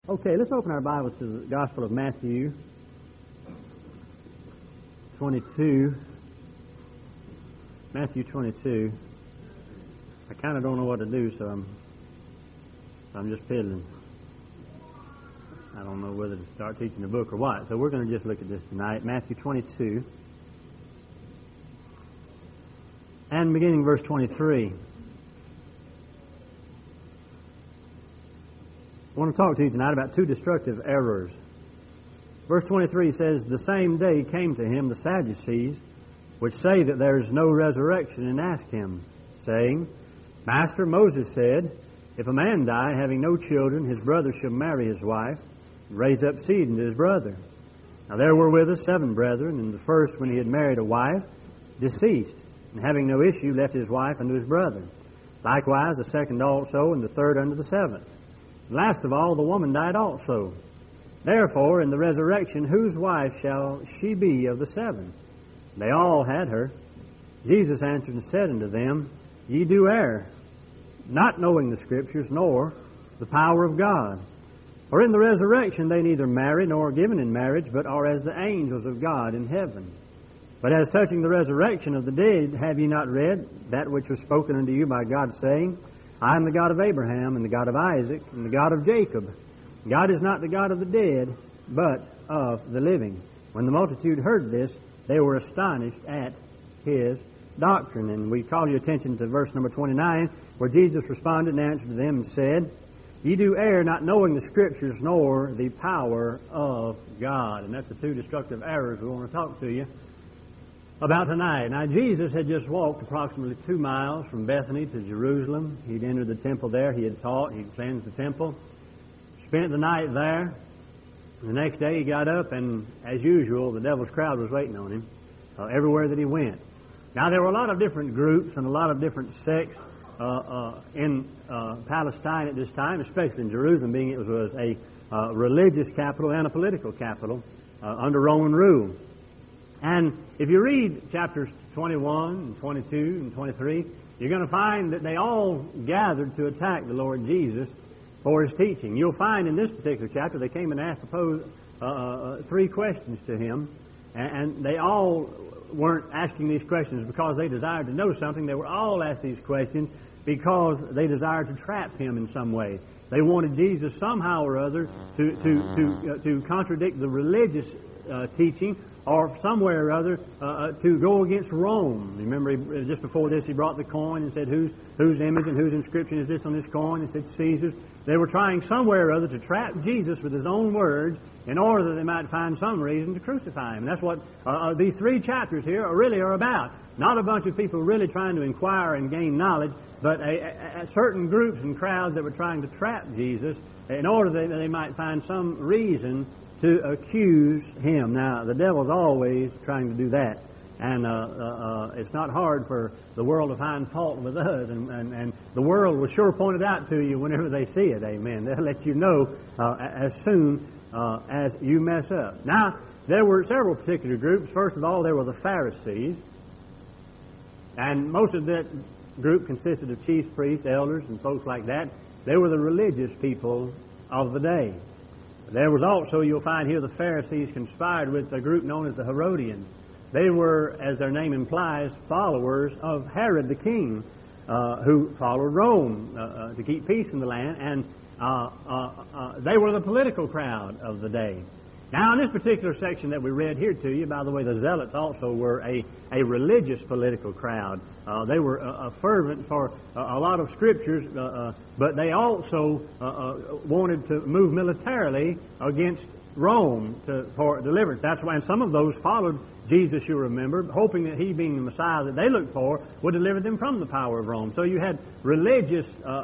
Okay, let's open our Bibles to the Gospel of Matthew 22. Matthew 22. I kind of don't know what to do, so I'm just piddling. I don't know whether to start teaching the book or what. So we're going to just look at this tonight. Matthew 22. And beginning verse 23. I want to talk to you tonight about two destructive errors. Verse 23 says, "The same day came to him the Sadducees, which say that there is no resurrection, and asked him, saying, Master, Moses said, if a man die having no children, his brother shall marry his wife, and raise up seed unto his brother. Now there were with us 7 brethren, and the first, when he had married a wife, deceased, and having no issue, left his wife unto his brother. Likewise the second also, and the third unto the 7th. Last of all, the woman died also. Therefore, in the resurrection, whose wife shall she be of the 7? They all had her. Jesus answered and said unto them, Ye do err, not knowing the Scriptures, nor the power of God. For in the resurrection they neither marry nor are given in marriage, but are as the angels of God in heaven. But as touching the resurrection of the dead, have ye not read that which was spoken unto you by God, saying, I am the God of Abraham, and the God of Isaac, and the God of Jacob. God is not the God of the dead, but of the living. When the multitude heard this, they were astonished at his doctrine." And we call your attention to verse number 29, where Jesus responded and answered to them and said, Ye do err, not knowing the Scriptures, nor the power of God. And that's the two destructive errors we want to talk to you about tonight. Now, Jesus had just walked approximately 2 miles from Bethany to Jerusalem. He'd entered the temple there. He had taught. He'd cleansed the temple. Spent the night there. The next day he got up, and as usual, the devil's crowd was waiting on him everywhere that he went. Now, there were a lot of different groups and a lot of different sects in Palestine at this time, especially in Jerusalem, being it was a religious capital and a political capital under Roman rule. And if you read chapters 21 and 22 and 23, you're going to find that they all gathered to attack the Lord Jesus for his teaching. You'll find in this particular chapter they came and asked 3 questions to him, and they all weren't asking these questions because they desired to know something. They were all asked these questions because they desired to trap him in some way. They wanted Jesus somehow or other to contradict the religious teaching, or somewhere or other to go against Rome. Remember, just before this, he brought the coin and said, whose image and whose inscription is this on this coin? He said, Caesar's. They were trying somewhere or other to trap Jesus with his own words in order that they might find some reason to crucify him. And that's what these 3 chapters here really are about. Not a bunch of people really trying to inquire and gain knowledge, but certain groups and crowds that were trying to trap Jesus in order that they might find some reason to accuse him. Now, the devil's always trying to do that. And it's not hard for the world to find fault with us. And the world will sure point it out to you whenever they see it. Amen. They'll let you know as soon as you mess up. Now, there were several particular groups. First of all, there were the Pharisees. And most of that group consisted of chief priests, elders, and folks like that. They were the religious people of the day. There was also, you'll find here, the Pharisees conspired with a group known as the Herodians. They were, as their name implies, followers of Herod the king, who followed Rome to keep peace in the land, and they were the political crowd of the day. Now, in this particular section that we read here to you, by the way, the Zealots also were a religious political crowd. They were fervent for a lot of scriptures, but they also wanted to move militarily against Rome for deliverance. That's why some of those followed Jesus, you remember, hoping that he, being the Messiah that they looked for, would deliver them from the power of Rome. So you had religious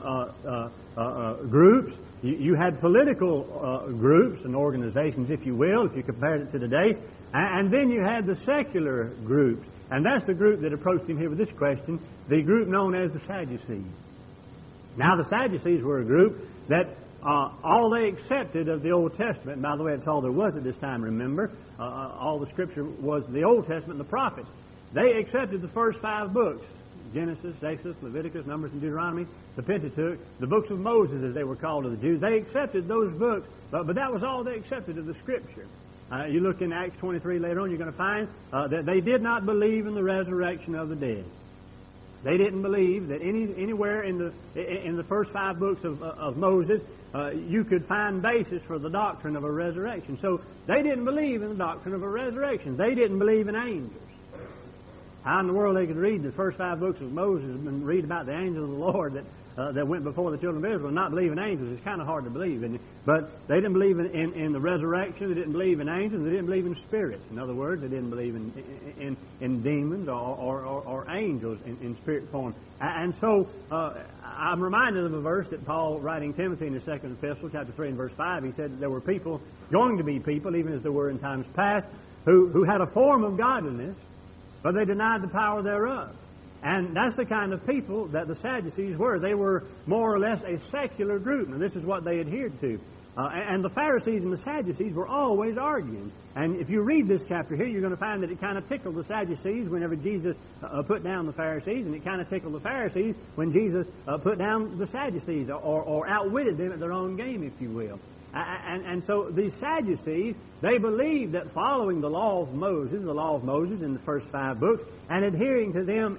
groups. You had political groups and organizations, if you will, if you compared it to today. And then you had the secular groups. And that's the group that approached him here with this question, the group known as the Sadducees. Now, the Sadducees were a group that all they accepted of the Old Testament, and by the way, that's all there was at this time, remember. All the Scripture was the Old Testament and the prophets. They accepted the first 5 books. Genesis, Exodus, Leviticus, Numbers, and Deuteronomy, the Pentateuch, the books of Moses, as they were called to the Jews. They accepted those books, but that was all they accepted of the Scripture. You look in Acts 23 later on, you're going to find that they did not believe in the resurrection of the dead. They didn't believe that anywhere in the first 5 books of Moses you could find basis for the doctrine of a resurrection. So they didn't believe in the doctrine of a resurrection. They didn't believe in angels. How in the world they could read the first 5 books of Moses and read about the angels of the Lord that went before the children of Israel and not believe in angels? It's kind of hard to believe, isn't it? But they didn't believe in the resurrection. They didn't believe in angels. They didn't believe in spirits. In other words, they didn't believe in demons or angels in spirit form. And so I'm reminded of a verse that Paul, writing Timothy in his second epistle, chapter 3 and verse 5, he said that there were people, going to be people, even as there were in times past, who had a form of godliness, but they denied the power thereof. And that's the kind of people that the Sadducees were. They were more or less a secular group, and this is what they adhered to. And the Pharisees and the Sadducees were always arguing. And if you read this chapter here, you're going to find that it kind of tickled the Sadducees whenever Jesus put down the Pharisees, and it kind of tickled the Pharisees when Jesus put down the Sadducees, or outwitted them at their own game, if you will. And so these Sadducees, they believed that following the law of Moses in the first 5 books, and adhering to them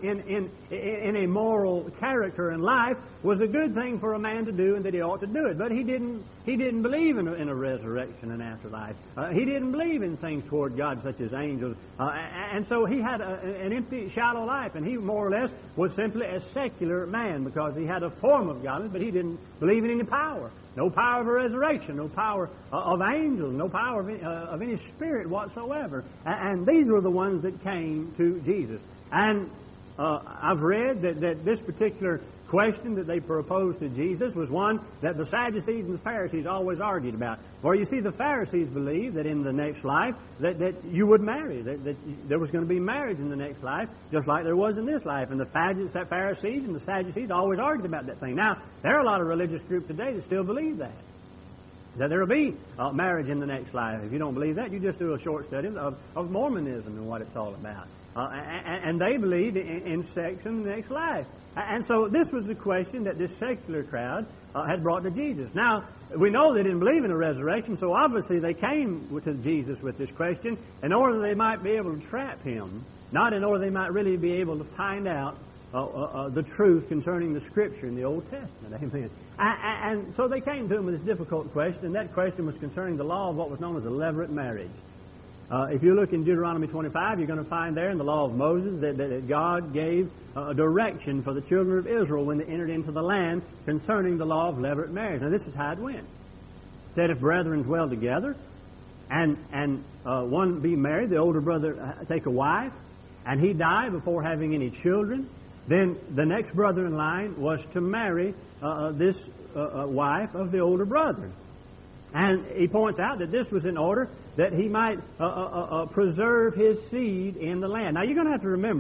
in a moral character and life was a good thing for a man to do, and that he ought to do it. But he didn't believe in a resurrection and afterlife. He didn't believe in things toward God such as angels. And so he had an empty, shallow life, and he more or less was simply a secular man because he had a form of godliness, but he didn't believe in any power. No power of a resurrection, no power of angels, no power of any spirit whatsoever. And these were the ones that came to Jesus. And I've read that this particular question that they proposed to Jesus was one that the Sadducees and the Pharisees always argued about. For you see, the Pharisees believed that in the next life that you would marry, that there was going to be marriage in the next life, just like there was in this life. And the Pharisees and the Sadducees always argued about that thing. Now, there are a lot of religious groups today that still believe that there will be marriage in the next life. If you don't believe that, you just do a short study of Mormonism and what it's all about. And they believe in sex in the next life. And so this was the question that this secular crowd had brought to Jesus. Now, we know they didn't believe in a resurrection, so obviously they came to Jesus with this question in order that they might be able to trap him, not in order they might really be able to find out the truth concerning the Scripture in the Old Testament. Amen. And so they came to him with this difficult question, and that question was concerning the law of what was known as a levirate marriage. If you look in Deuteronomy 25, you're going to find there in the law of Moses that God gave a direction for the children of Israel when they entered into the land concerning the law of levirate marriage. Now, this is how it went. It said, if brethren dwell together and one be married, the older brother take a wife, and he die before having any children, then the next brother in line was to marry this wife of the older brother. And he points out that this was in order that he might preserve his seed in the land. Now, you're going to have to remember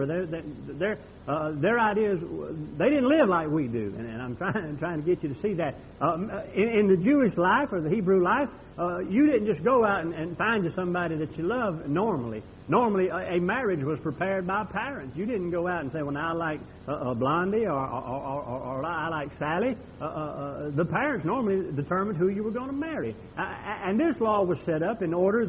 their ideas, they didn't live like we do. And I'm trying to get you to see that. In the Jewish life or the Hebrew life, you didn't just go out and find you somebody that you love normally. Normally, a marriage was prepared by parents. You didn't go out and say, well, now I like Blondie or I like Sally. The parents normally determined who you were going to marry. And this law was set up in order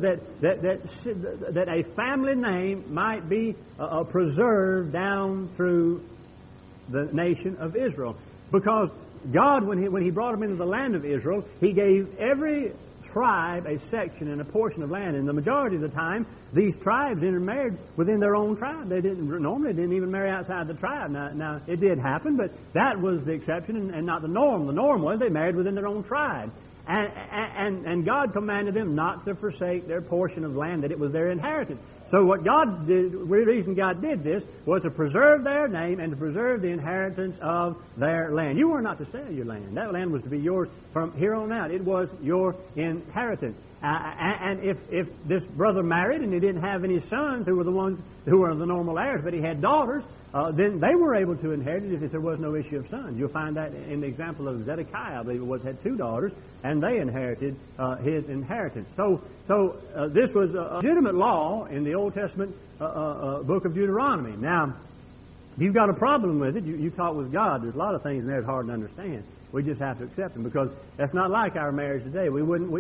that a family name might be preserved down through the nation of Israel. Because God, when He brought them into the land of Israel, He gave every tribe a section and a portion of land, and the majority of the time these tribes intermarried within their own tribe. They didn't even marry outside the tribe. Now it did happen, but that was the exception and not the norm. The norm was they married within their own tribe. And God commanded them not to forsake their portion of land, that it was their inheritance. So what God did, the reason God did this was to preserve their name and to preserve the inheritance of their land. You were not to sell your land. That land was to be yours from here on out. It was your inheritance. And if this brother married and he didn't have any sons who were the ones who were the normal heirs, but he had daughters, then they were able to inherit it if there was no issue of sons. You'll find that in the example of Zedekiah, I believe it was, had 2 daughters, and they inherited his inheritance. So this was a legitimate law in the Old Testament book of Deuteronomy. Now, If you've got a problem with it, you talk with God. There's a lot of things in there that's hard to understand. We just have to accept them because that's not like our marriage today.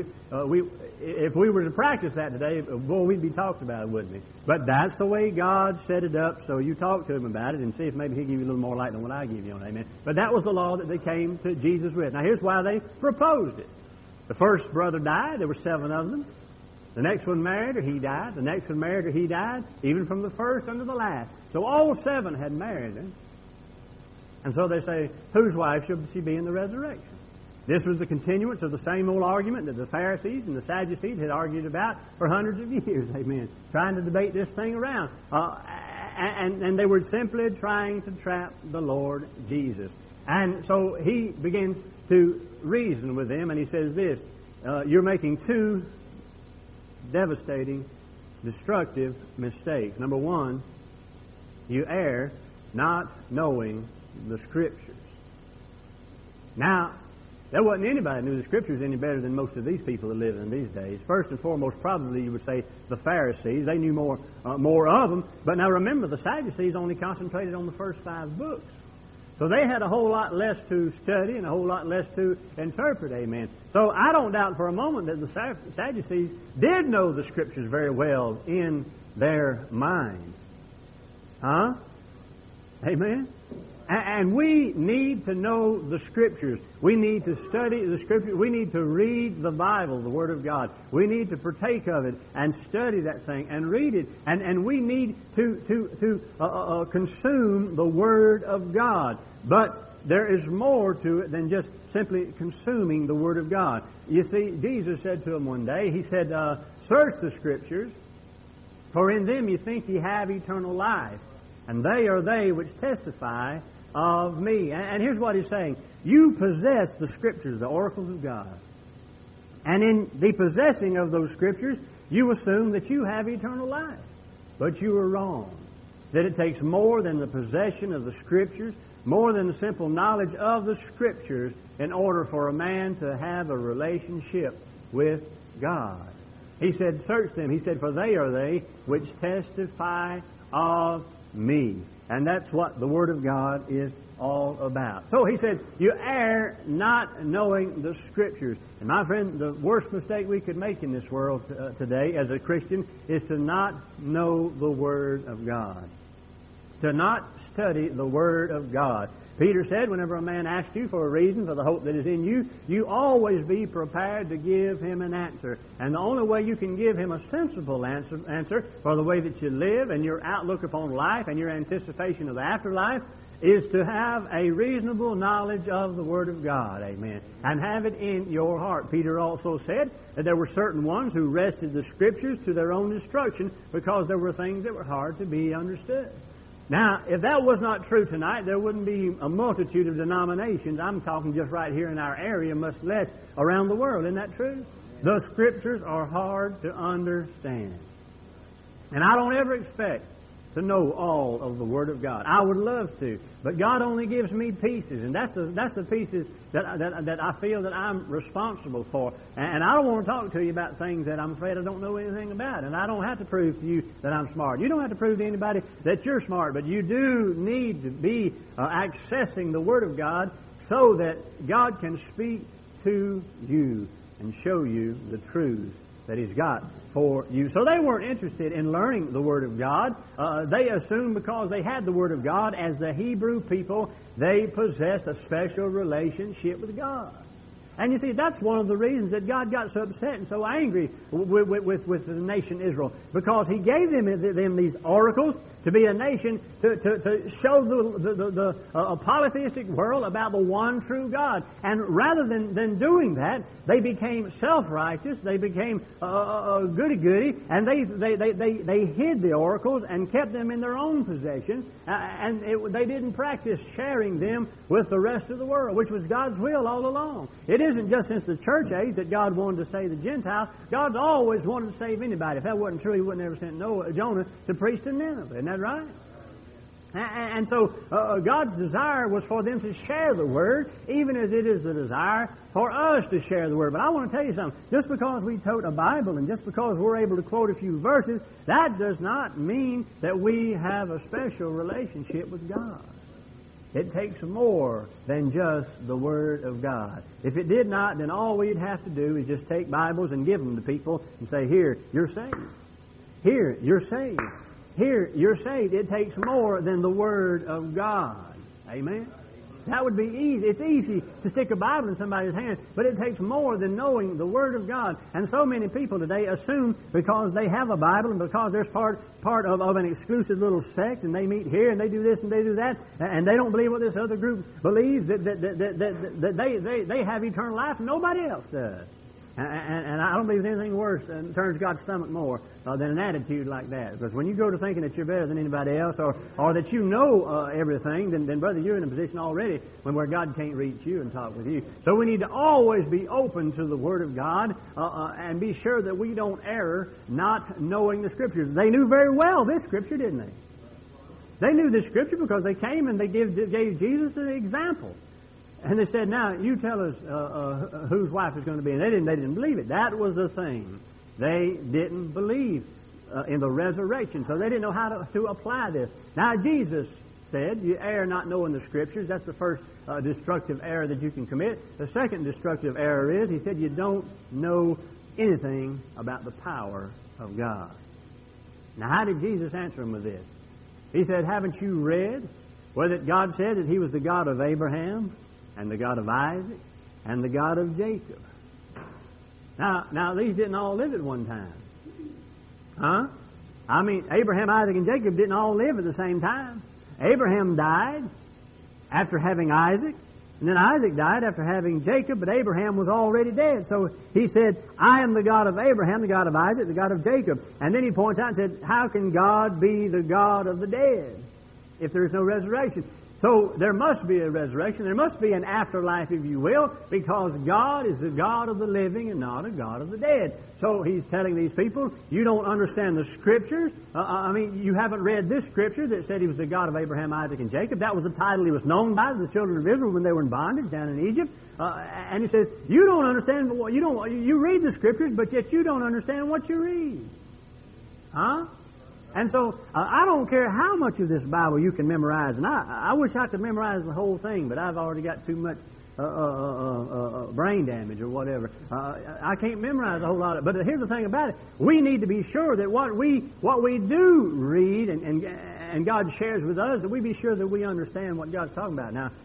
If we were to practice that today, boy, we'd be talked about it, wouldn't we? But that's the way God set it up. So you talk to Him about it and see if maybe He'll give you a little more light than what I give you on it. Amen. But that was the law that they came to Jesus with. Now here's why they proposed it. The first brother died. There were 7 of them. The next one married her, he died. The next one married her, he died. Even from the first unto the last. So all 7 had married her. And so they say, whose wife should she be in the resurrection? This was the continuance of the same old argument that the Pharisees and the Sadducees had argued about for hundreds of years, amen, trying to debate this thing around. And they were simply trying to trap the Lord Jesus. And so He begins to reason with them, and He says this, you're making 2 devastating, destructive mistakes. Number 1, you err not knowing the Scriptures. Now, there wasn't anybody who knew the Scriptures any better than most of these people that live in these days. First and foremost, probably you would say the Pharisees. They knew more of them. But now remember, the Sadducees only concentrated on the first 5 books. So they had a whole lot less to study and a whole lot less to interpret, amen. So I don't doubt for a moment that the Sadducees did know the Scriptures very well in their minds. Huh? Amen? And we need to know the Scriptures. We need to study the Scriptures. We need to read the Bible, the Word of God. We need to partake of it and study that thing and read it. And we need to consume the Word of God. But there is more to it than just simply consuming the Word of God. You see, Jesus said to them one day, He said, search the Scriptures, for in them you think ye have eternal life. And they are they which testify of me. And here's what He's saying. You possess the Scriptures, the oracles of God. And in the possessing of those Scriptures, you assume that you have eternal life. But you are wrong. That it takes more than the possession of the Scriptures, more than the simple knowledge of the Scriptures in order for a man to have a relationship with God. He said, search them. He said, for they are they which testify of me. And that's what the Word of God is all about. So He said, you err not knowing the Scriptures. And my friend, the worst mistake we could make in this world today as a Christian is to not know the Word of God. To not study the Word of God. Peter said, whenever a man asks you for a reason for the hope that is in you, you always be prepared to give him an answer. And the only way you can give him a sensible answer for the way that you live and your outlook upon life and your anticipation of the afterlife is to have a reasonable knowledge of the Word of God. Amen. And have it in your heart. Peter also said that there were certain ones who wrested the Scriptures to their own destruction because there were things that were hard to be understood. Now, if that was not true tonight, there wouldn't be a multitude of denominations. I'm talking just right here in our area, much less around the world. Isn't that true? The Scriptures are hard to understand. And I don't ever expect to know all of the Word of God. I would love to, but God only gives me pieces, and that's the pieces that I feel that I'm responsible for. And I don't want to talk to you about things that I'm afraid I don't know anything about, and I don't have to prove to you that I'm smart. You don't have to prove to anybody that you're smart, but you do need to be accessing the Word of God so that God can speak to you and show you the truths that He's got for you. So they weren't interested in learning the Word of God. They assumed because they had the Word of God, as the Hebrew people, they possessed a special relationship with God. And you see, that's one of the reasons that God got so upset and so angry with the nation Israel. Because He gave them these oracles to be a nation to show the polytheistic world about the one true God. And rather than doing that, they became self-righteous, they became goody-goody, and they hid the oracles and kept them in their own possession. They didn't practice sharing them with the rest of the world, which was God's will all along. It isn't just since the church age that God wanted to save the Gentiles. God's always wanted to save anybody. If that wasn't true, He wouldn't ever send Jonah to preach to Nineveh. Isn't that right? And so God's desire was for them to share the Word, even as it is the desire for us to share the Word. But I want to tell you something. Just because we tote a Bible and just because we're able to quote a few verses, that does not mean that we have a special relationship with God. It takes more than just the Word of God. If it did not, then all we'd have to do is just take Bibles and give them to people and say, here, you're saved. Here, you're saved. Here, you're saved. It takes more than the Word of God. Amen? That would be easy. It's easy to stick a Bible in somebody's hand, but it takes more than knowing the Word of God. And so many people today assume because they have a Bible and because there's part of an exclusive little sect and they meet here and they do this and they do that and they don't believe what this other group believes, that they have eternal life and nobody else does. And I don't believe there's anything worse and turns God's stomach more than an attitude like that. Because when you go to thinking that you're better than anybody else or that you know everything, then brother, you're in a position already where God can't reach you and talk with you. So we need to always be open to the Word of God and be sure that we don't err not knowing the Scriptures. They knew very well this Scripture, didn't they? They knew this Scripture because they came and they gave Jesus an example. And they said, now, you tell us whose wife is going to be. And they didn't believe it. That was the thing. They didn't believe in the resurrection. So they didn't know how to apply this. Now, Jesus said, you err not knowing the Scriptures. That's the first destructive error that you can commit. The second destructive error is, he said, you don't know anything about the power of God. Now, how did Jesus answer him with this? He said, haven't you read where that God said that He was the God of Abraham, and the God of Isaac, and the God of Jacob? Now, these didn't all live at one time. Huh? I mean, Abraham, Isaac, and Jacob didn't all live at the same time. Abraham died after having Isaac, and then Isaac died after having Jacob, but Abraham was already dead. So he said, I am the God of Abraham, the God of Isaac, the God of Jacob. And then he points out and said, how can God be the God of the dead if there is no resurrection? So there must be a resurrection. There must be an afterlife, if you will, because God is the God of the living and not a God of the dead. So He's telling these people, you don't understand the Scriptures. You haven't read this Scripture that said He was the God of Abraham, Isaac, and Jacob. That was a title He was known by to the children of Israel when they were in bondage down in Egypt. And He says, you don't understand, you read the Scriptures, but yet you don't understand what you read. Huh? And so, I don't care how much of this Bible you can memorize. And I wish I could memorize the whole thing, but I've already got too much brain damage or whatever. I can't memorize a whole lot of it. But here's the thing about it. We need to be sure that what we do read and God shares with us, that we be sure that we understand what God's talking about. Now,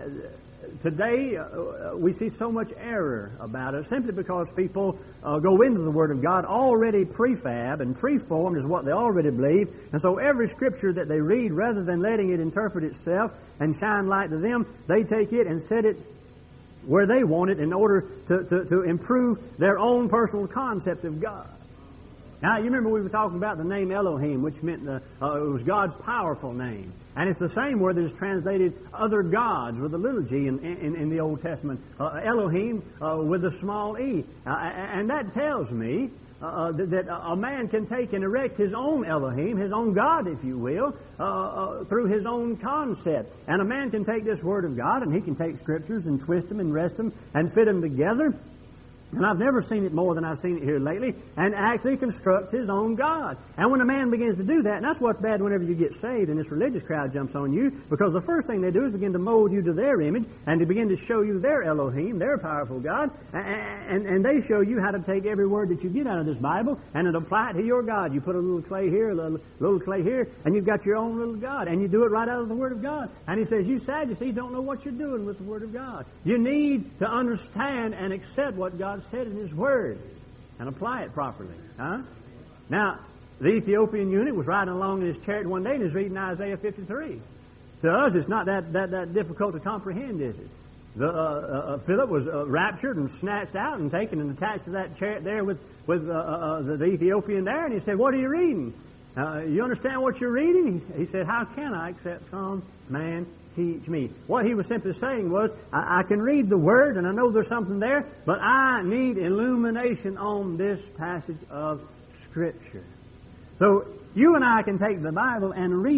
today, we see so much error about it simply because people go into the Word of God already prefab and preformed is what they already believe. And so every Scripture that they read, rather than letting it interpret itself and shine light to them, they take it and set it where they want it in order to improve their own personal concept of God. Now, you remember we were talking about the name Elohim, which meant it was God's powerful name. And it's the same word that is translated other gods with a little g in the Old Testament. Elohim with a small e. And that tells me that a man can take and erect his own Elohim, his own God, if you will, through his own concept. And a man can take this Word of God and he can take Scriptures and twist them and rest them and fit them together. And I've never seen it more than I've seen it here lately, and actually construct his own God. And when a man begins to do that, and that's what's bad whenever you get saved and this religious crowd jumps on you, because the first thing they do is begin to mold you to their image and to begin to show you their Elohim, their powerful God, and they show you how to take every word that you get out of this Bible and apply it to your God. You put a little clay here, a little clay here, and you've got your own little God, and you do it right out of the Word of God. And he says, you Sadducees don't know what you're doing with the Word of God. You need to understand and accept what God said in His Word and apply it properly. Huh? Now, the Ethiopian eunuch was riding along in his chariot one day and was reading Isaiah 53. To us, it's not that difficult to comprehend, is it? Philip was raptured and snatched out and taken and attached to that chariot there with the Ethiopian there, and he said, what are you reading? You understand what you're reading? He said, how can I except some man teach me? What he was simply saying was, I can read the Word and I know there's something there, but I need illumination on this passage of Scripture. So you and I can take the Bible and read it,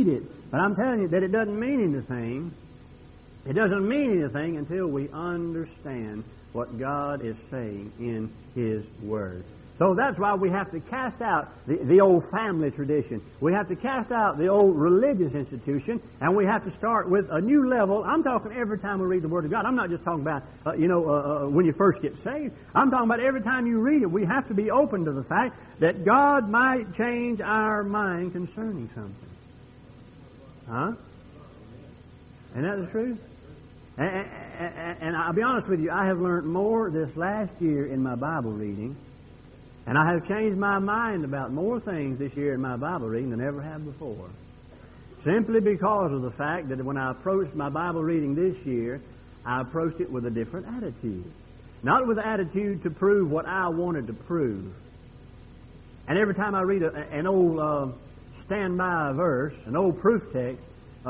But I'm telling you that it doesn't mean anything. It doesn't mean anything until we understand what God is saying in His Word. So that's why we have to cast out the old family tradition. We have to cast out the old religious institution, and we have to start with a new level. I'm talking every time we read the Word of God. I'm not just talking about, when you first get saved. I'm talking about every time you read it. We have to be open to the fact that God might change our mind concerning something. Huh? Isn't that the truth? And I'll be honest with you, I have learned more this last year in my Bible reading, and I have changed my mind about more things this year in my Bible reading than I ever have before. Simply because of the fact that when I approached my Bible reading this year, I approached it with a different attitude. Not with the attitude to prove what I wanted to prove. And every time I read an old standby verse, an old proof text,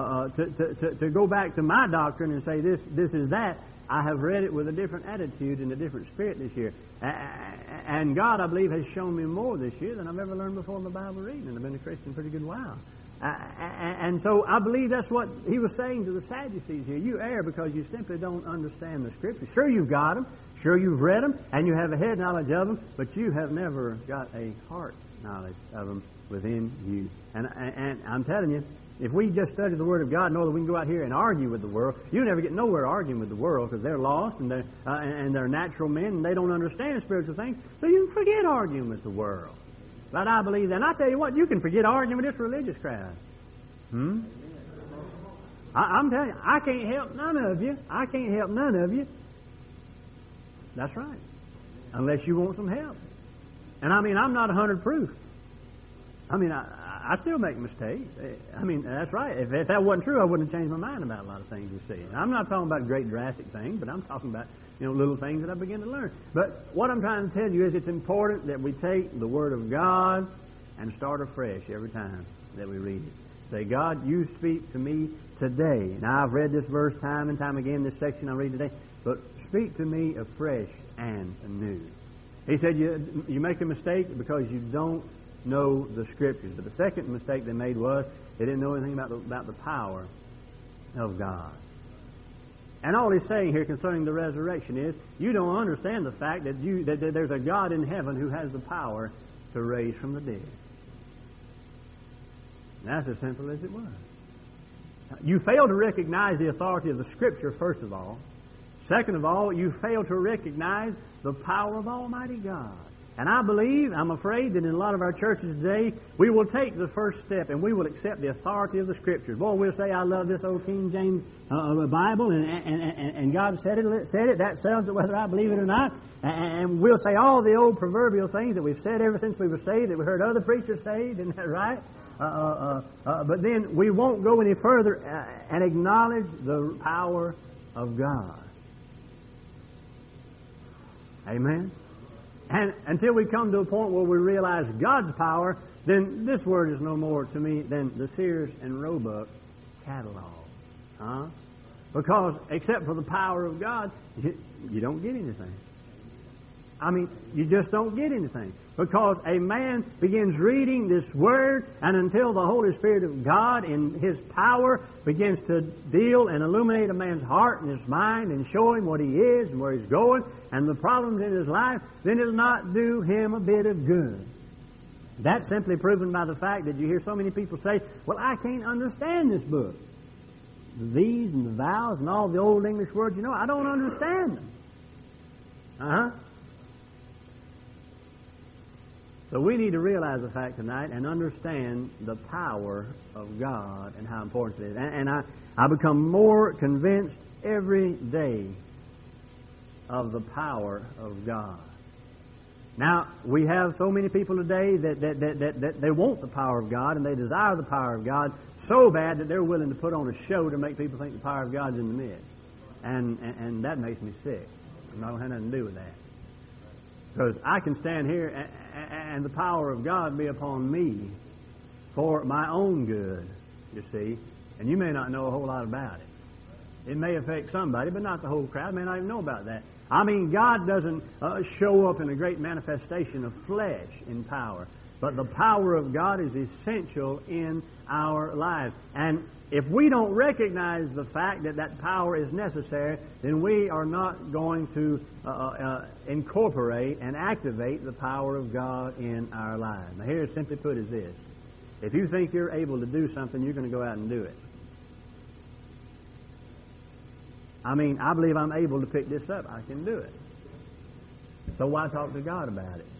to go back to my doctrine and say this is that, I have read it with a different attitude and a different spirit this year. And God, I believe, has shown me more this year than I've ever learned before in the Bible reading. And I've been a Christian a pretty good while. And so I believe that's what He was saying to the Sadducees here. You err because you simply don't understand the Scriptures. Sure, you've got them. Sure, you've read them. And you have a head knowledge of them. But you have never got a heart knowledge of them within you. And I'm telling you, if we just study the Word of God, know that we can go out here and argue with the world, you never get nowhere arguing with the world because they're lost and they're natural men and they don't understand spiritual things. So you can forget arguing with the world. But I believe that. And I tell you what, you can forget arguing with this religious crowd. I'm telling you, I can't help none of you. I can't help none of you. That's right. Unless you want some help. And I mean, I'm not 100 proof. I mean, I still make mistakes. I mean, that's right. If that wasn't true, I wouldn't have changed my mind about a lot of things you see. And I'm not talking about great drastic things, but I'm talking about, little things that I begin to learn. But what I'm trying to tell you is it's important that we take the Word of God and start afresh every time that we read it. Say, God, you speak to me today. Now, I've read this verse time and time again, this section I read today, but speak to me afresh and anew. He said, you make a mistake because you don't know the Scriptures. But the second mistake they made was they didn't know anything about the power of God. And all he's saying here concerning the resurrection is you don't understand the fact that there's a God in heaven who has the power to raise from the dead. And that's as simple as it was. You fail to recognize the authority of the Scripture, first of all. Second of all, you fail to recognize the power of Almighty God. And I believe, I'm afraid, that in a lot of our churches today, we will take the first step and we will accept the authority of the Scriptures. Boy, we'll say, I love this old King James Bible, and God said it, that settles it whether I believe it or not. And we'll say all the old proverbial things that we've said ever since we were saved, that we heard other preachers say, isn't that right? But then we won't go any further and acknowledge the power of God. Amen? And until we come to a point where we realize God's power, then this word is no more to me than the Sears and Roebuck catalog. Huh? Because except for the power of God, you don't get anything. I mean, you just don't get anything. Because a man begins reading this Word, and until the Holy Spirit of God in His power begins to deal and illuminate a man's heart and his mind and show him what he is and where he's going and the problems in his life, then it'll not do him a bit of good. That's simply proven by the fact that you hear so many people say, well, I can't understand this book. These and the vowels and all the old English words, I don't understand them. So we need to realize the fact tonight and understand the power of God and how important it is. And I become more convinced every day of the power of God. Now, we have so many people today that they want the power of God and they desire the power of God so bad that they're willing to put on a show to make people think the power of God's in the midst. And that makes me sick. I don't have nothing to do with that. Because I can stand here and the power of God be upon me for my own good, you see. And you may not know a whole lot about it. It may affect somebody, but not the whole crowd. May not even know about that. I mean, God doesn't show up in a great manifestation of flesh in power. But the power of God is essential in our lives. And if we don't recognize the fact that that power is necessary, then we are not going to incorporate and activate the power of God in our lives. Now, here, simply put, is this. If you think you're able to do something, you're going to go out and do it. I mean, I believe I'm able to pick this up. I can do it. So why talk to God about it?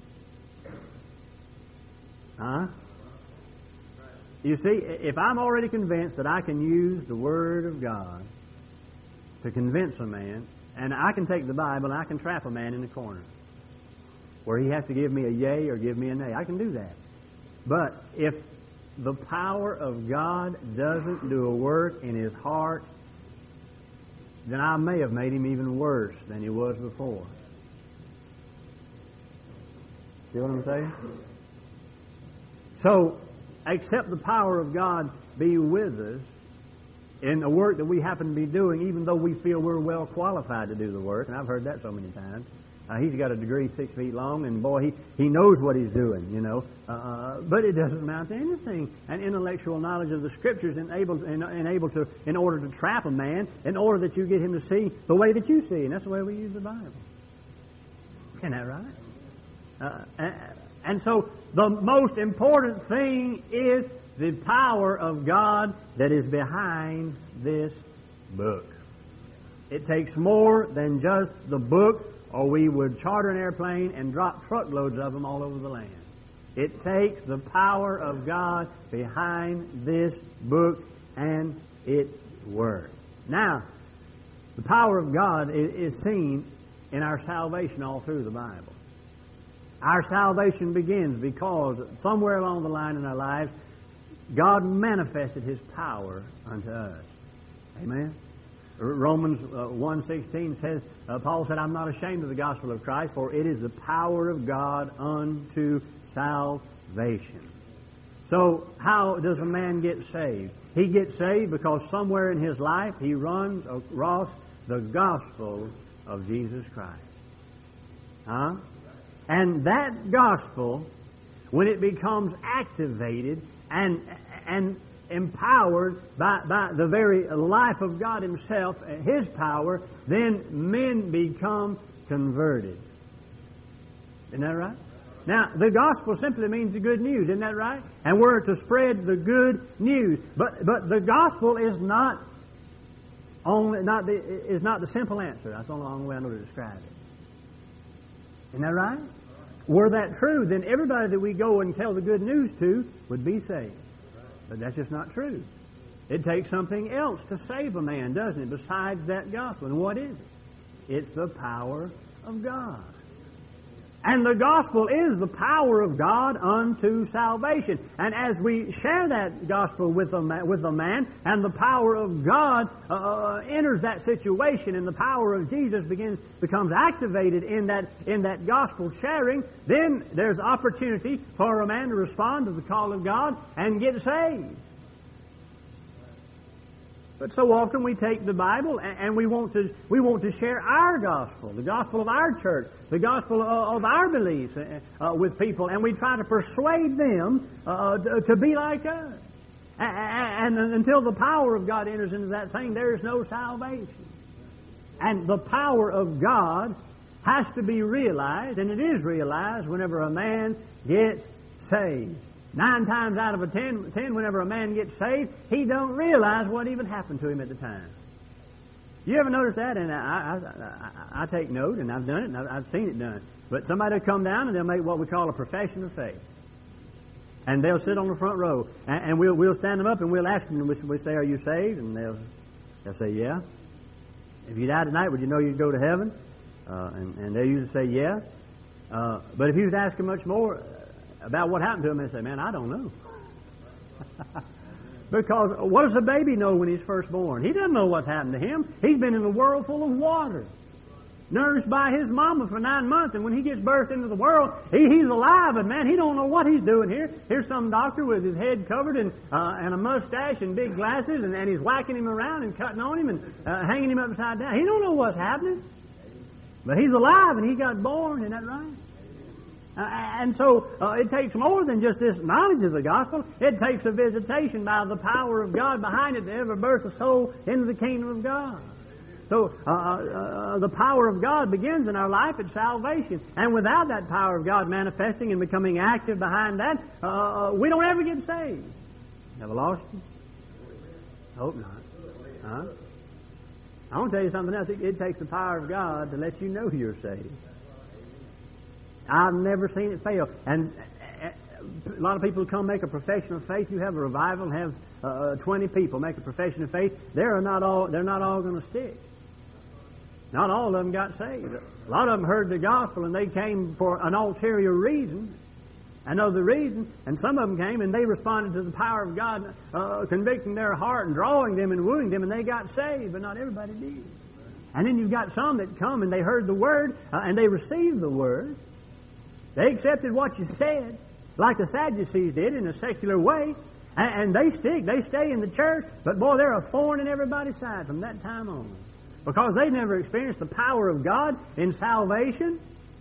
Huh? You see, if I'm already convinced that I can use the Word of God to convince a man, and I can take the Bible and I can trap a man in the corner where he has to give me a yea or give me a nay, I can do that. But if the power of God doesn't do a work in his heart, then I may have made him even worse than he was before. See what I'm saying? So, accept the power of God be with us in the work that we happen to be doing, even though we feel we're well qualified to do the work. And I've heard that so many times. He's got a degree 6 feet long, and boy, he knows what he's doing, you know. But it doesn't amount to anything. And intellectual knowledge of the Scriptures in order to trap a man, in order that you get him to see the way that you see. And that's the way we use the Bible. Isn't that right? And so the most important thing is the power of God that is behind this book. It takes more than just the book, or we would charter an airplane and drop truckloads of them all over the land. It takes the power of God behind this book and its Word. Now, the power of God is seen in our salvation all through the Bible. Our salvation begins because somewhere along the line in our lives, God manifested His power unto us. Amen? Romans 1:16 says, Paul said, I'm not ashamed of the gospel of Christ, for it is the power of God unto salvation. So, how does a man get saved? He gets saved because somewhere in his life he runs across the gospel of Jesus Christ. Huh? And that gospel, when it becomes activated and empowered by the very life of God Himself, His power, then men become converted. Isn't that right? Now, the gospel simply means the good news, isn't that right? And we're to spread the good news. But the gospel is not the simple answer. That's the only way I know to describe it. Isn't that right? Were that true, then everybody that we go and tell the good news to would be saved. But that's just not true. It takes something else to save a man, doesn't it, besides that gospel? And what is it? It's the power of God. And the gospel is the power of God unto salvation. And as we share that gospel with a man, and the power of God enters that situation, and the power of Jesus becomes activated in that gospel sharing, then there's opportunity for a man to respond to the call of God and get saved. But so often we take the Bible and we want to share our gospel, the gospel of our church, the gospel of our beliefs with people, and we try to persuade them to be like us. And until the power of God enters into that thing, there is no salvation. And the power of God has to be realized, and it is realized whenever a man gets saved. 9 times out of 10, whenever a man gets saved, he don't realize what even happened to him at the time. You ever notice that? And I take note, and I've done it, and I've seen it done. But somebody will come down, and they'll make what we call a profession of faith. And they'll sit on the front row, and we'll stand them up, and we'll ask them, we'll say, are you saved? And they'll say, yeah. If you died tonight, would you know you'd go to heaven? And they'll usually say, yeah. But if you was to ask them much more about what happened to him, they say, man, I don't know. Because what does a baby know when he's first born? He doesn't know what's happened to him. He's been in a world full of water, nourished by his mama for 9 months, and when he gets birthed into the world, he's alive, but man, he don't know what he's doing here. Here's some doctor with his head covered and a mustache and big glasses, and he's whacking him around and cutting on him and hanging him upside down. He don't know what's happening. But he's alive, and he got born, isn't that right? And so it takes more than just this knowledge of the gospel. It takes a visitation by the power of God behind it to ever birth a soul into the kingdom of God. So the power of God begins in our life at salvation. And without that power of God manifesting and becoming active behind that, we don't ever get saved. Never lost you? Hope not. Huh? I want to tell you something else. It takes the power of God to let you know you're saved. I've never seen it fail. And a lot of people come make a profession of faith. You have a revival, have 20 people make a profession of faith. They're not all going to stick. Not all of them got saved. A lot of them heard the gospel and they came for an ulterior reason, another reason, and some of them came and they responded to the power of God, convicting their heart and drawing them and wooing them, and they got saved, but not everybody did. And then you've got some that come and they heard the Word and they received the Word. They accepted what you said, like the Sadducees did in a secular way, and they stay in the church, but boy, they're a thorn in everybody's side from that time on. Because they never experienced the power of God in salvation.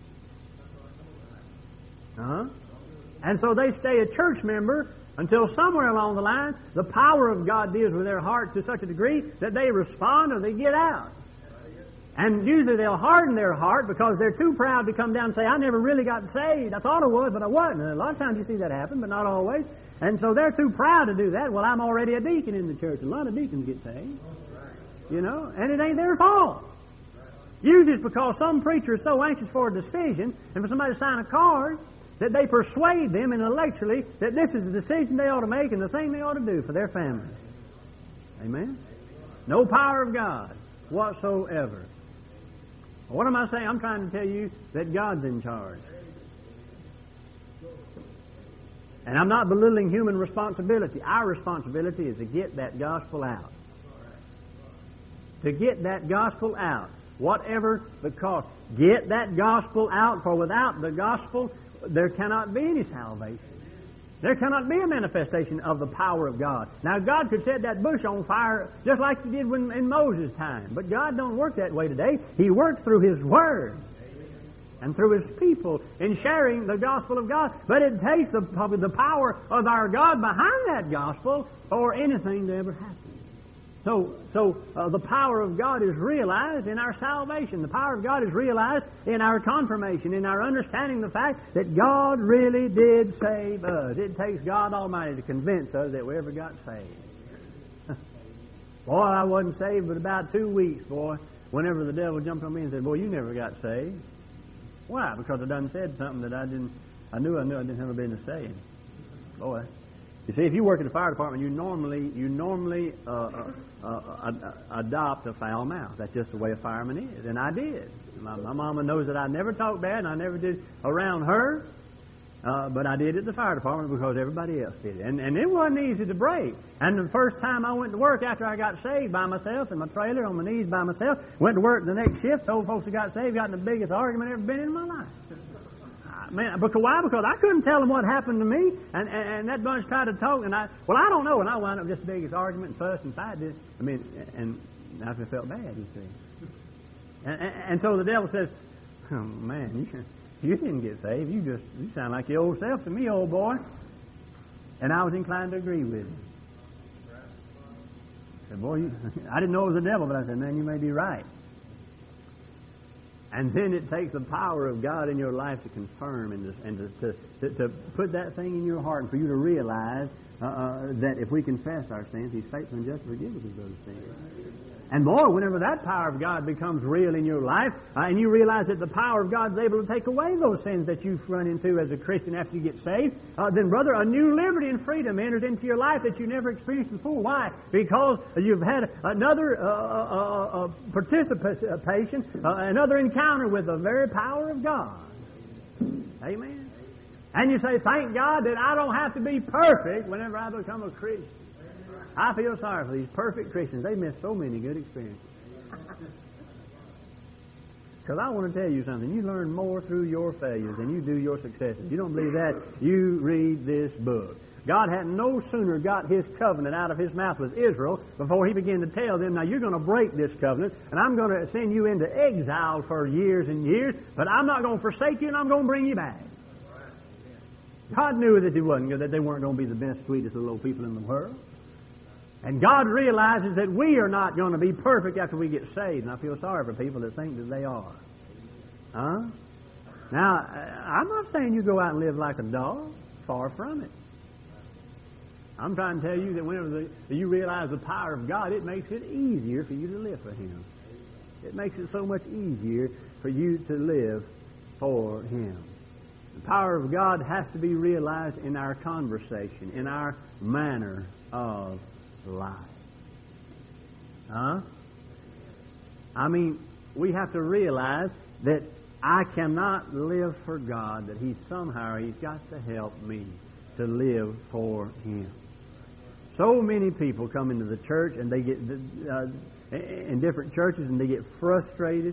And so they stay a church member until somewhere along the line, the power of God deals with their heart to such a degree that they respond or they get out. And usually they'll harden their heart because they're too proud to come down and say, I never really got saved. I thought I was, but I wasn't. And a lot of times you see that happen, but not always. And so they're too proud to do that. Well, I'm already a deacon in the church. A lot of deacons get saved. You know, and it ain't their fault. Usually it's because some preacher is so anxious for a decision and for somebody to sign a card that they persuade them intellectually that this is the decision they ought to make and the thing they ought to do for their family. Amen? No power of God whatsoever. What am I saying? I'm trying to tell you that God's in charge. And I'm not belittling human responsibility. Our responsibility is to get that gospel out. To get that gospel out, whatever the cost. Get that gospel out, for without the gospel, there cannot be any salvation. There cannot be a manifestation of the power of God. Now, God could set that bush on fire just like He did in Moses' time. But God don't work that way today. He works through His Word and through His people in sharing the gospel of God. But it takes probably the power of our God behind that gospel for anything to ever happen. So the power of God is realized in our salvation. The power of God is realized in our confirmation, in our understanding the fact that God really did save us. It takes God Almighty to convince us that we ever got saved. Boy, I wasn't saved but about 2 weeks, boy, whenever the devil jumped on me and said, boy, you never got saved. Why? Because I done said something that I knew I didn't have a business saying. Boy. You see, if you work in the fire department, you normally adopt a foul mouth. That's just the way a fireman is, and I did. My mama knows that I never talked bad, and I never did around her, but I did at the fire department because everybody else did it. And it wasn't easy to break. And the first time I went to work after I got saved by myself in my trailer on my knees by myself, went to work the next shift, told folks who got saved, got in the biggest argument I've ever been in my life. Man, because why? Because I couldn't tell them what happened to me, and that bunch tried to talk, and I don't know, and I wound up just the biggest argument and fuss and fight. And I just felt bad, you see. And so the devil says, oh, man, you didn't get saved. You sound like your old self to me, old boy. And I was inclined to agree with him. I said, boy, I didn't know it was the devil, but I said, man, you may be right. And then it takes the power of God in your life to confirm and to put that thing in your heart and for you to realize that if we confess our sins, He's faithful and just to forgive us of those sins. And boy, whenever that power of God becomes real in your life, and you realize that the power of God is able to take away those sins that you've run into as a Christian after you get saved, then, brother, a new liberty and freedom enters into your life that you never experienced before. Why? Because you've had another participation, another encounter with the very power of God. Amen. And you say, thank God that I don't have to be perfect whenever I become a Christian. I feel sorry for these perfect Christians. They miss so many good experiences. Because I want to tell you something. You learn more through your failures than you do your successes. You don't believe that? You read this book. God had no sooner got His covenant out of His mouth with Israel before He began to tell them, now you're going to break this covenant, and I'm going to send you into exile for years and years, but I'm not going to forsake you, and I'm going to bring you back. God knew that they weren't going to be the best, sweetest little people in the world. And God realizes that we are not going to be perfect after we get saved. And I feel sorry for people that think that they are. Huh? Now, I'm not saying you go out and live like a dog. Far from it. I'm trying to tell you that whenever you realize the power of God, it makes it easier for you to live for Him. It makes it so much easier for you to live for Him. The power of God has to be realized in our conversation, in our manner of life. Huh? I mean, we have to realize that I cannot live for God, that He's got to help me to live for Him. So many people come into the church and they get in different churches and they get frustrated,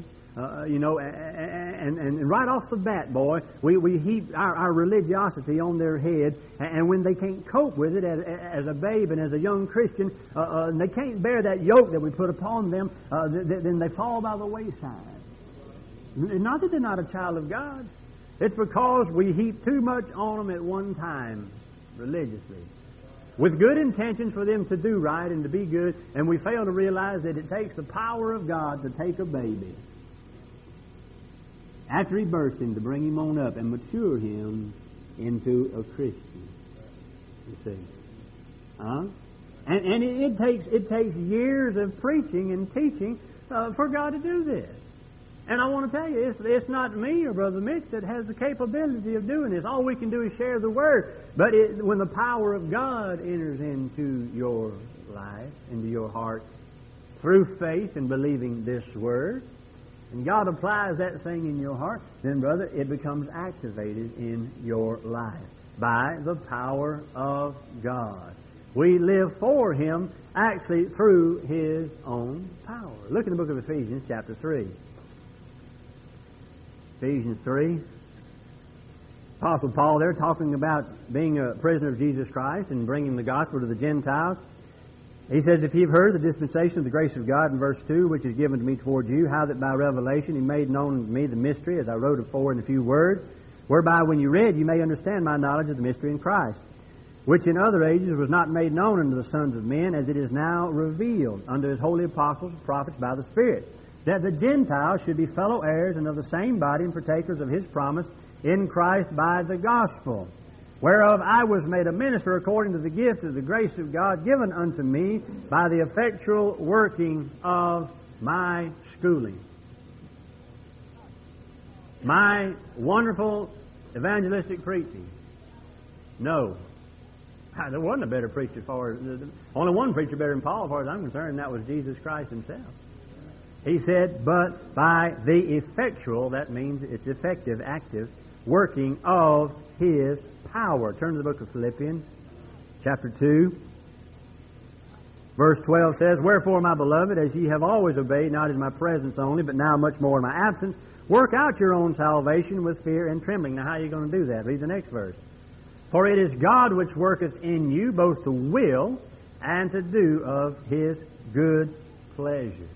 and right off the bat, boy, we heap our religiosity on their head, and when they can't cope with it as a babe and as a young Christian, and they can't bear that yoke that we put upon them, then they fall by the wayside. Not that they're not a child of God. It's because we heap too much on them at one time, religiously, with good intentions for them to do right and to be good, and we fail to realize that it takes the power of God to take a baby after He births him, to bring him on up and mature him into a Christian. You see, and it takes years of preaching and teaching for God to do this. And I want to tell you, it's not me or Brother Mitch that has the capability of doing this. All we can do is share the Word. But when the power of God enters into your life, into your heart, through faith and believing this Word, and God applies that thing in your heart, then, brother, it becomes activated in your life by the power of God. We live for Him, actually, through His own power. Look in the book of Ephesians, chapter 3. Ephesians 3. Apostle Paul there talking about being a prisoner of Jesus Christ and bringing the gospel to the Gentiles. He says, if you've heard the dispensation of the grace of God in verse 2, which is given to me toward you, how that by revelation He made known to me the mystery, as I wrote afore in a few words, whereby when you read you may understand my knowledge of the mystery in Christ, which in other ages was not made known unto the sons of men, as it is now revealed unto His holy apostles and prophets by the Spirit, that the Gentiles should be fellow heirs and of the same body and partakers of His promise in Christ by the gospel, whereof I was made a minister according to the gift of the grace of God given unto me by the effectual working of my schooling. My wonderful evangelistic preaching? No. There wasn't a better preacher only one preacher better than Paul, as far as I'm concerned, and that was Jesus Christ Himself. He said, but by the effectual, that means it's effective, active, working of His power. Turn to the book of Philippians, chapter 2. Verse 12 says, wherefore, my beloved, as ye have always obeyed, not in my presence only, but now much more in my absence, work out your own salvation with fear and trembling. Now, how are you going to do that? Read the next verse. For it is God which worketh in you both to will and to do of His good pleasure.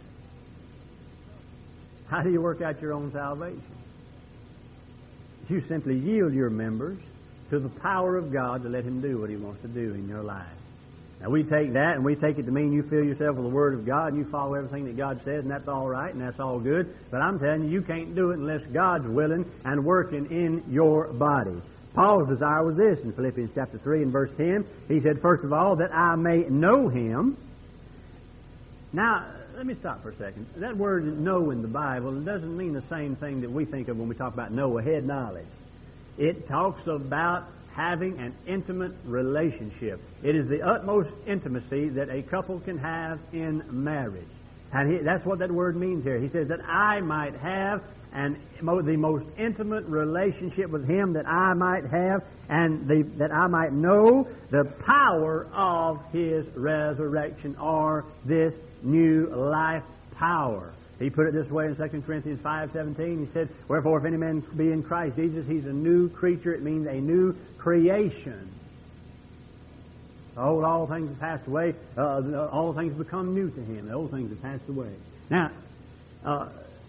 How do you work out your own salvation? You simply yield your members to the power of God to let Him do what He wants to do in your life. Now, we take that and we take it to mean you fill yourself with the Word of God and you follow everything that God says, and that's all right and that's all good. But I'm telling you, you can't do it unless God's willing and working in your body. Paul's desire was this in Philippians chapter 3 and verse 10. He said, first of all, that I may know Him. Now, let me stop for a second. That word know in the Bible doesn't mean the same thing that we think of when we talk about know, a head knowledge. It talks about having an intimate relationship. It is the utmost intimacy that a couple can have in marriage. And that's what that word means here. He says that I might have the most intimate relationship with Him that I might have, and that I might know the power of His resurrection, or this new life power. He put it this way in 2 Corinthians 5:17. He said, wherefore, if any man be in Christ Jesus, he's a new creature. It means a new creation. Behold, all things have passed away. All things become new to him. The old things have passed away. Now,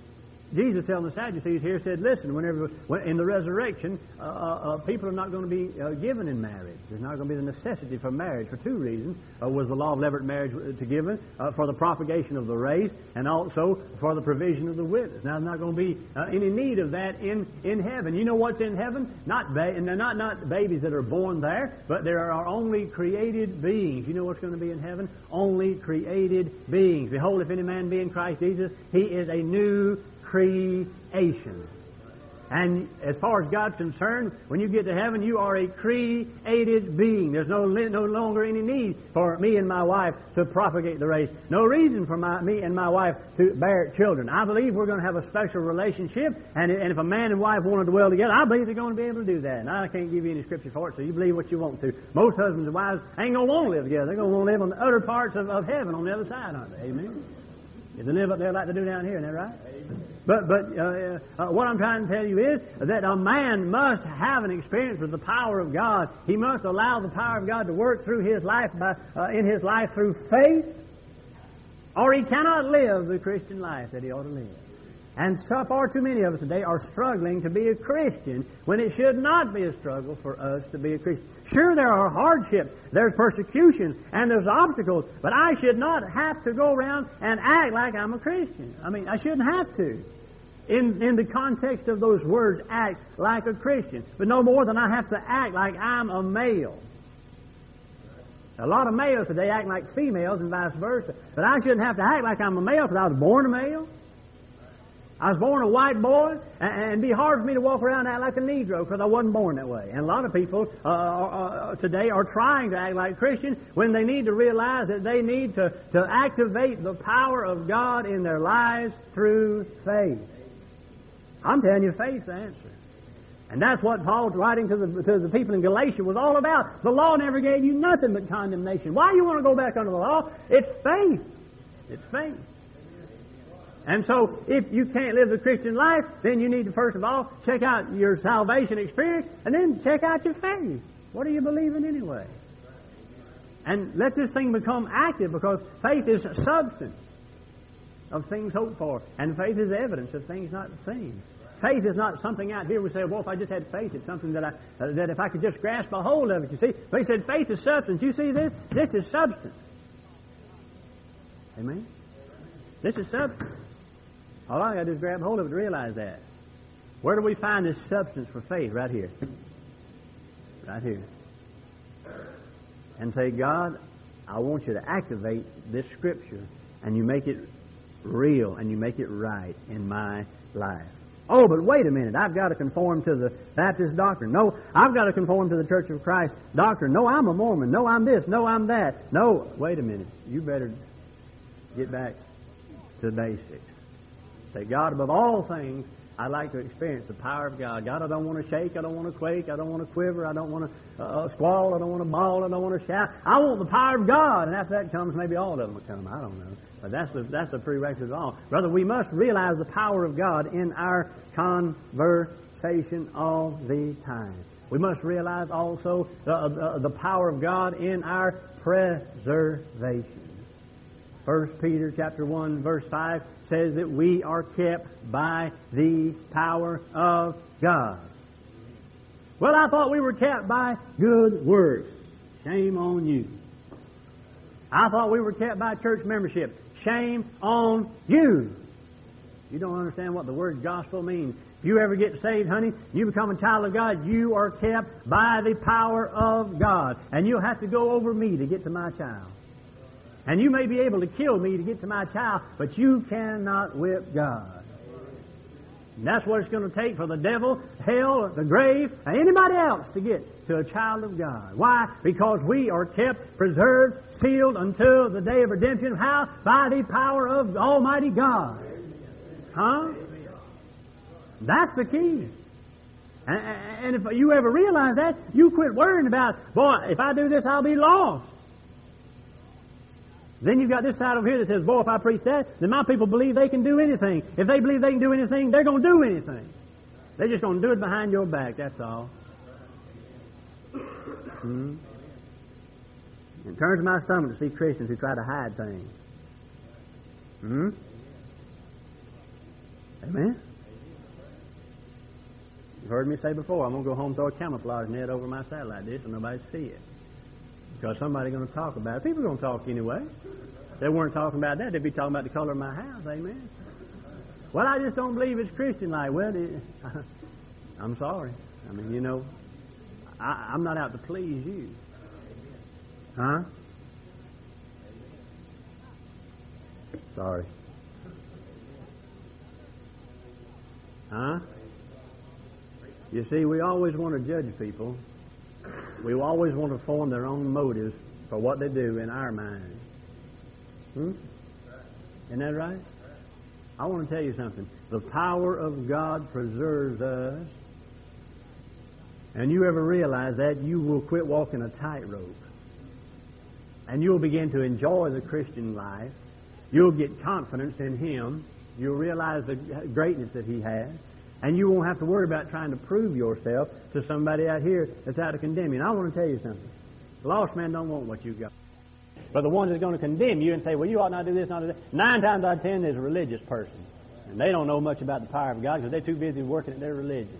Jesus telling the Sadducees here said, listen, in the resurrection, people are not going to be given in marriage. There's not going to be the necessity for marriage for two reasons. Was the law of levirate marriage to given for the propagation of the race, and also for the provision of the witness. Now, there's not going to be any need of that in heaven. You know what's in heaven? Not babies that are born there, but there are only created beings. You know what's going to be in heaven? Only created beings. Behold, if any man be in Christ Jesus, he is a new creation. And as far as God's concerned, when you get to heaven, you are a created being. There's no longer any need for me and my wife to propagate the race. No reason for me and my wife to bear children. I believe we're going to have a special relationship, and if a man and wife want to dwell together, I believe they're going to be able to do that. And I can't give you any scripture for it, so you believe what you want to. Most husbands and wives ain't going to want to live together. They're going to want to live on the other parts of heaven on the other side, aren't they? Amen? If they live up there like they do down here, isn't that right? But what I'm trying to tell you is that a man must have an experience with the power of God. He must allow the power of God to work through his life in his life through faith, or he cannot live the Christian life that he ought to live. And so far too many of us today are struggling to be a Christian when it should not be a struggle for us to be a Christian. Sure, there are hardships, there's persecutions, and there's obstacles, but I should not have to go around and act like I'm a Christian. I mean, I shouldn't have to. In the context of those words, act like a Christian. But no more than I have to act like I'm a male. A lot of males today act like females and vice versa. But I shouldn't have to act like I'm a male because I was born a male. I was born a white boy, and it'd be hard for me to walk around and act like a Negro because I wasn't born that way. And a lot of people today are trying to act like Christians when they need to realize that they need to activate the power of God in their lives through faith. I'm telling you, faith's the answer. And that's what Paul's writing to the people in Galatia was all about. The law never gave you nothing but condemnation. Why do you want to go back under the law? It's faith. It's faith. And so, if you can't live the Christian life, then you need to, first of all, check out your salvation experience, and then check out your faith. What are you believing anyway? And let this thing become active, because faith is substance of things hoped for, and faith is evidence of things not seen. Faith is not something out here we say, well, if I just had faith, it's something that if I could just grasp a hold of it, you see. But he said faith is substance. You see this? This is substance. Amen? This is substance. All I got to do is grab hold of it to realize that. Where do we find this substance for faith? Right here. Right here. And say, God, I want you to activate this Scripture, and you make it real, and you make it right in my life. Oh, but wait a minute. I've got to conform to the Baptist doctrine. No, I've got to conform to the Church of Christ doctrine. No, I'm a Mormon. No, I'm this. No, I'm that. No, wait a minute. You better get back to the basics. Say, God, above all things, I'd like to experience the power of God. God, I don't want to shake. I don't want to quake. I don't want to quiver. I don't want to squall. I don't want to bawl. I don't want to shout. I want the power of God. And after that comes, maybe all of them will come. I don't know. But that's the prerequisite of all. Brother, we must realize the power of God in our conversation all the time. We must realize also the power of God in our preservation. 1 Peter chapter 1, verse 5 says that we are kept by the power of God. Well, I thought we were kept by good works. Shame on you. I thought we were kept by church membership. Shame on you. You don't understand what the word gospel means. If you ever get saved, honey, you become a child of God, you are kept by the power of God. And you'll have to go over me to get to my child. And you may be able to kill me to get to my child, but you cannot whip God. And that's what it's going to take for the devil, hell, the grave, and anybody else to get to a child of God. Why? Because we are kept, preserved, sealed until the day of redemption. How? By the power of Almighty God. Huh? That's the key. And if you ever realize that, you quit worrying about, boy, if I do this, I'll be lost. Then you've got this side over here that says, boy, if I preach that, then my people believe they can do anything. If they believe they can do anything, they're going to do anything. They're just going to do it behind your back, that's all. It turns my stomach to see Christians who try to hide things. Amen? You've heard me say before, I'm going to go home and throw a camouflage net over my satellite dish so nobody see it. Because somebody's going to talk about it. People are going to talk anyway. If they weren't talking about that, they'd be talking about the color of my house. Amen? Well, I just don't believe it's Christian-like. Well, I'm sorry. I mean, you know, I'm not out to please you. Huh? Sorry. Huh? You see, we always want to judge people. We always want to form their own motives for what they do in our minds. Isn't that right? I want to tell you something. The power of God preserves us. And you ever realize that, you will quit walking a tightrope. And you'll begin to enjoy the Christian life. You'll get confidence in Him. You'll realize the greatness that He has. And you won't have to worry about trying to prove yourself to somebody out here that's out to condemn you. And I want to tell you something. The lost man don't want what you got. But the one that's going to condemn you and say, well, you ought not do this, not do that, 9 times out of 10 is a religious person. And they don't know much about the power of God because they're too busy working at their religion.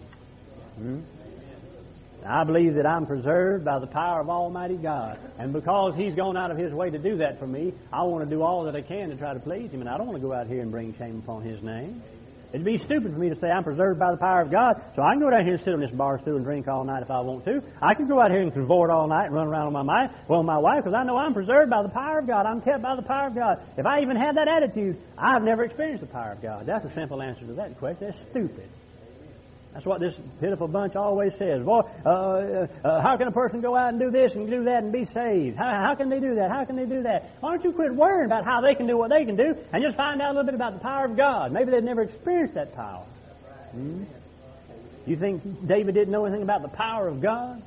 I believe that I'm preserved by the power of Almighty God. And because He's gone out of His way to do that for me, I want to do all that I can to try to please Him. And I don't want to go out here and bring shame upon His name. It'd be stupid for me to say I'm preserved by the power of God, so I can go down here and sit on this bar stool and drink all night if I want to. I can go out here and cavort all night and run around on my wife, because I know I'm preserved by the power of God. I'm kept by the power of God. If I even had that attitude, I've never experienced the power of God. That's a simple answer to that question. That's stupid. That's what this pitiful bunch always says. Boy, how can a person go out and do this and do that and be saved? How can they do that? How can they do that? Why don't you quit worrying about how they can do what they can do and just find out a little bit about the power of God? Maybe they've never experienced that power. You think David didn't know anything about the power of God?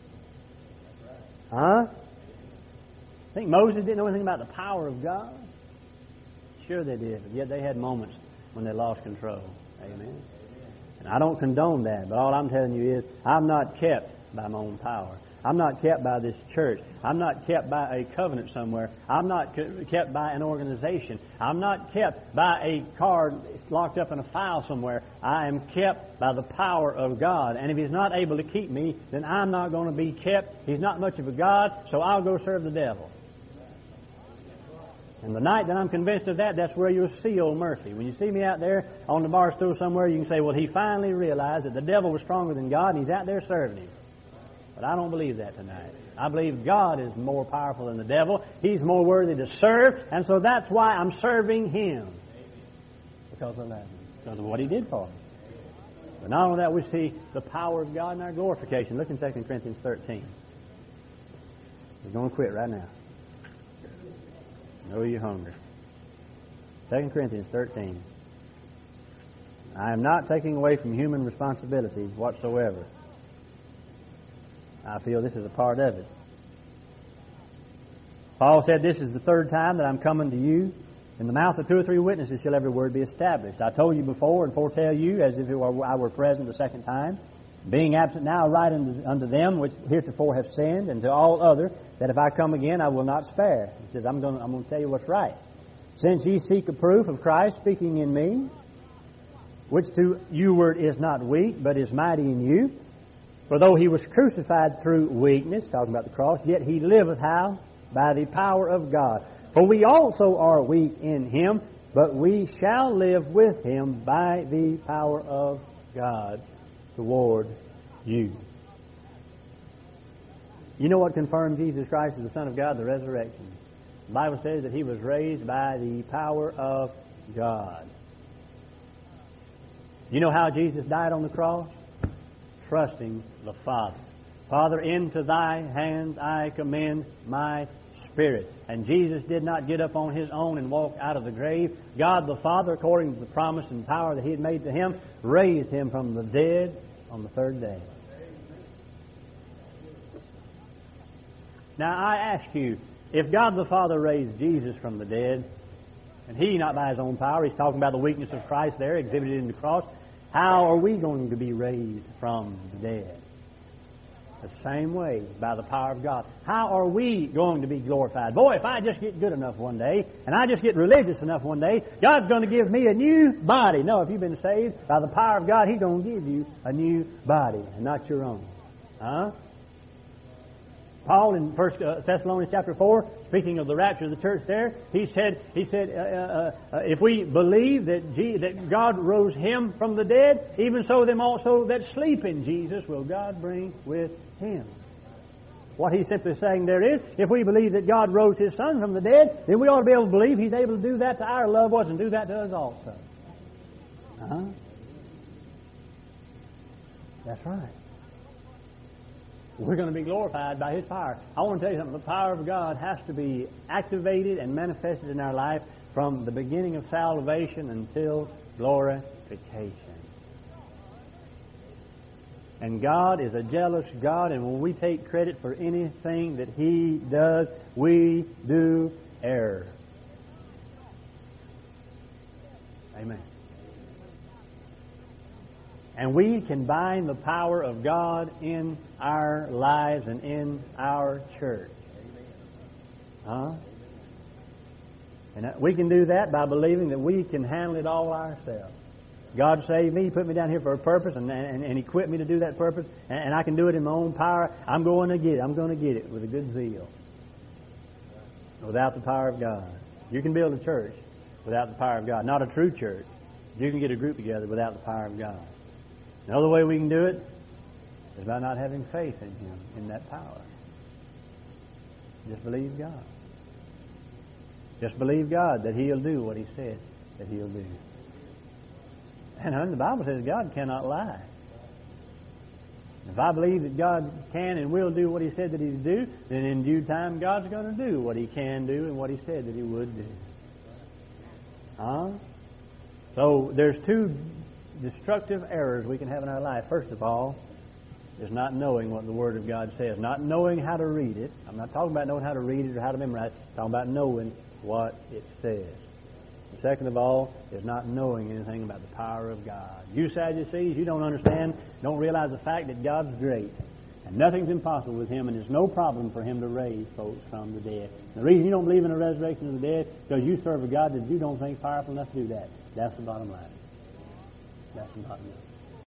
Huh? Think Moses didn't know anything about the power of God? Sure they did, but yet they had moments when they lost control. Amen. I don't condone that, but all I'm telling you is I'm not kept by my own power. I'm not kept by this church. I'm not kept by a covenant somewhere. I'm not kept by an organization. I'm not kept by a card locked up in a file somewhere. I am kept by the power of God. And if He's not able to keep me, then I'm not going to be kept. He's not much of a God, so I'll go serve the devil. And the night that I'm convinced of that, that's where you'll see old Murphy. When you see me out there on the bar stool somewhere, you can say, well, he finally realized that the devil was stronger than God, and he's out there serving him. But I don't believe that tonight. I believe God is more powerful than the devil. He's more worthy to serve, and so that's why I'm serving Him. Because of that. Because of what He did for me. But not only that, we see the power of God in our glorification. Look in 2 Corinthians 13. We're going to quit right now. Know you're hungry. 2 Corinthians 13. I am not taking away from human responsibility whatsoever. I feel this is a part of it. Paul said, this is the 3rd time that I'm coming to you. In the mouth of 2 or 3 witnesses shall every word be established. I told you before and foretell you, as if I were present the 2nd time. Being absent now, I write unto them which heretofore have sinned, and to all others, that if I come again, I will not spare. He says, I'm going to tell you what's right. Since ye seek a proof of Christ speaking in me, which to you word is not weak, but is mighty in you. For though He was crucified through weakness, talking about the cross, yet He liveth how? By the power of God. For we also are weak in Him, but we shall live with Him by the power of God toward you. You know what confirmed Jesus Christ as the Son of God? The resurrection. The Bible says that He was raised by the power of God. You know how Jesus died on the cross? Trusting the Father. Father, into Thy hands I commend my spirit. And Jesus did not get up on His own and walk out of the grave. God the Father, according to the promise and power that He had made to Him, raised Him from the dead on the 3rd day. Now I ask you, if God the Father raised Jesus from the dead, and He not by His own power, He's talking about the weakness of Christ there, exhibited in the cross, how are we going to be raised from the dead? The same way, by the power of God. How are we going to be glorified? Boy, if I just get good enough one day, and I just get religious enough one day, God's going to give me a new body. No, if you've been saved by the power of God, He's going to give you a new body, and not your own. Huh? Paul in 1 Thessalonians chapter 4, speaking of the rapture of the church there, he said, if we believe that God rose Him from the dead, even so them also that sleep in Jesus will God bring with Him. What he's simply saying there is, if we believe that God rose His Son from the dead, then we ought to be able to believe He's able to do that to our loved ones and do that to us also. That's right. We're going to be glorified by His power. I want to tell you something. The power of God has to be activated and manifested in our life from the beginning of salvation until glorification. And God is a jealous God, and when we take credit for anything that He does, we do err. Amen. And we can bind the power of God in our lives and in our church. And we can do that by believing that we can handle it all ourselves. God saved me, He put me down here for a purpose, and equipped me to do that purpose, and I can do it in my own power. I'm going to get it with a good zeal. Without the power of God. You can build a church without the power of God. Not a true church. You can get a group together without the power of God. Another way we can do it is by not having faith in Him, in that power. Just believe God. Just believe God that He'll do what He said that He'll do. And the Bible says God cannot lie. If I believe that God can and will do what He said that He'd do, then in due time God's going to do what He can do and what He said that He would do. So there's two destructive errors we can have in our life. First of all, is not knowing what the Word of God says. Not knowing how to read it. I'm not talking about knowing how to read it or how to memorize it. I'm talking about knowing what it says. And second of all, is not knowing anything about the power of God. You Sadducees, you don't understand, don't realize the fact that God's great. And nothing's impossible with Him, and there's no problem for Him to raise folks from the dead. The reason you don't believe in a resurrection of the dead is because you serve a God that you don't think is powerful enough to do that. That's the bottom line. That's the bottom line.